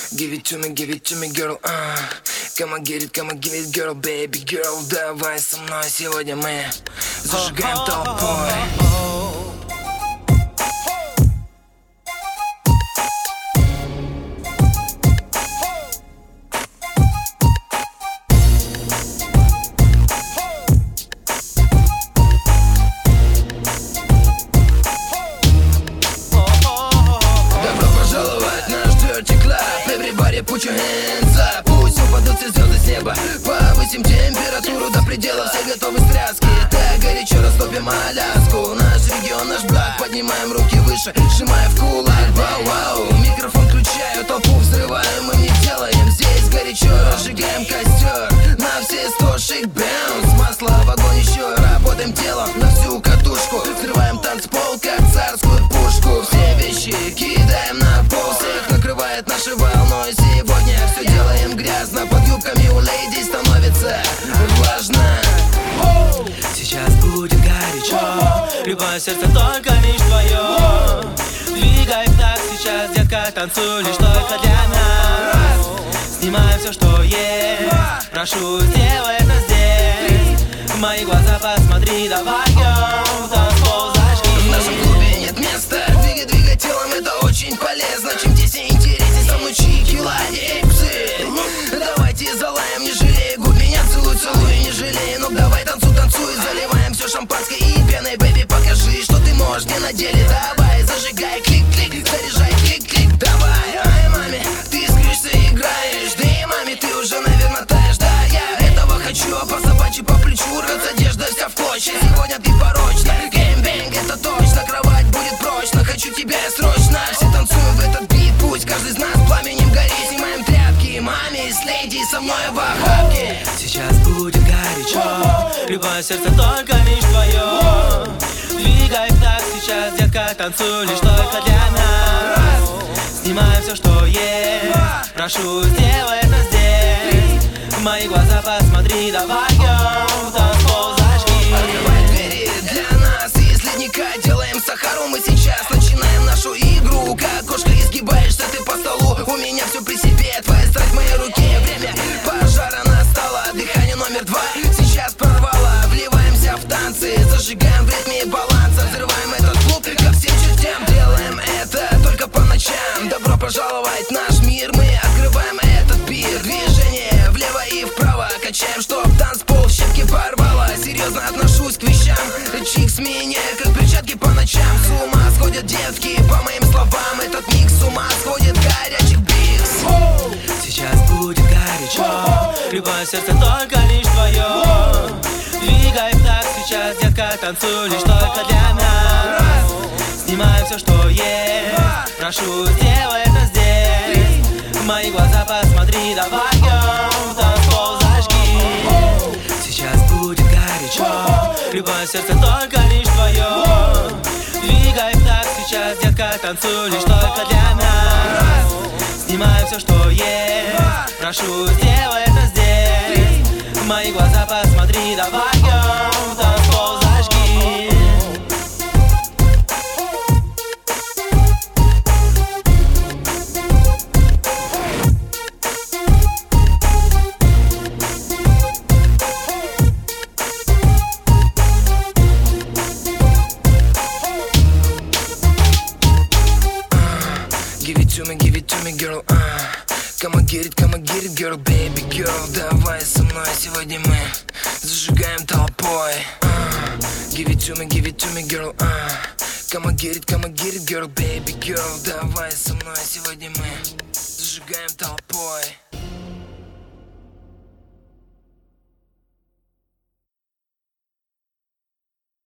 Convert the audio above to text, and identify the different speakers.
Speaker 1: give it to me, girl. Come on, give it, girl, baby girl. Давай со мной, сегодня мы зажигаем толпой.
Speaker 2: Put your hands up, пусть упадут все звезды с неба. Повысим температуру до предела, все готовы стряски. Так горячо растопим Аляску. Наш регион, наш благ, поднимаем руки выше, сжимая в кулак. Вау-вау, микрофон включаю, толпу взрываем, мы не делаем здесь горячо. Разжигаем костер на все 100 шейк баунс. Масло в огонь еще, работаем телом на всю катушку. Взрываем танцпол, как царскую пушку. Все вещи кидаем на пол, всех накрывает нашей волной. Сегодня все делаем грязно, под юбками у леди становится влажно.
Speaker 3: Сейчас будет горячо, любое сердце только лишь твое. Двигай так сейчас, детка, танцуй лишь только для нас. Снимай все, что есть, прошу, сделай это здесь. В мои глаза посмотри, давай в танцпол зажги.
Speaker 2: В нашем клубе нет места, двигай телом, это очень полезно. Чем теснее интереснее, со мной чики-лади, давайте залаем, не жалей губ, меня целуй, не жалей. Ну давай танцуй, заливаем все шампанское и пеной. Бэби, покажи, что ты можешь не на деле. Давай, зажигай, клик-клик, заряжай, клик-клик. Давай, ай, маме, ты искришься, играешь. Да и маме, ты уже, наверное, таешь. Да, я этого хочу, а по собачьи по плечу рвется одежда вся в клочья. Сегодня ты порочна, геймбэнг, это точно. Кровать будет прочно, хочу тебя срочно. Все танцуем в этот бит, пусть каждый из нас пламенем горит. Снимаем тряпки, маме с леди со мной в охапке.
Speaker 3: Сейчас будет горячо, любое сердце только лишь твое. Двигай так сейчас, детка, танцуй лишь только для нас. Снимай все, что есть, прошу, сделай это здесь. В мои глаза посмотри, давай в танцпол зажги.
Speaker 2: Открывай двери для нас из ледника, делаем сахару. Мы сейчас начинаем нашу игру. Как кошка изгибаешься ты по столу, у меня все при себе, твоя страсть в моей руке. Время пожара настало, дыхание номер 2 сейчас прорвало. Вливаемся в танцы, зажигаем в ритме баланса. Взрываем этот клуб ко всем чертям, делаем это только по ночам. Добро пожаловать в наш мир, мы открываем этот пир. Движение влево и вправо, качаем, чтоб танцпол в щепки порвало. Серьезно отношусь к вещам, чикс меняю как перчатки по ночам. С ума сходят девки, по моим словам, этот микс с ума сходит горячих бикс.
Speaker 3: Сейчас будет горячо, любое сердце только лишь твое. Двигай так сейчас, детка, танцуй лишь только для нас. Снимай все, что есть, прошу, сделай это здесь. В мои глаза посмотри, давай в танцпол зажги. Сейчас будет горячо, любое сердце только лишь твое. Двигай так сейчас, детка, танцуй лишь только для нас. Снимай все, что есть, прошу, сделай это здесь. В мои глаза посмотри, давай в танцпол зажги.
Speaker 1: Give it to me, girl. Come on, get it, girl, baby girl. Давай со мной, сегодня мы зажигаем толпой. Give it to me, girl. Come on, get it, girl, baby girl. Давай со мной, сегодня мы зажигаем толпой.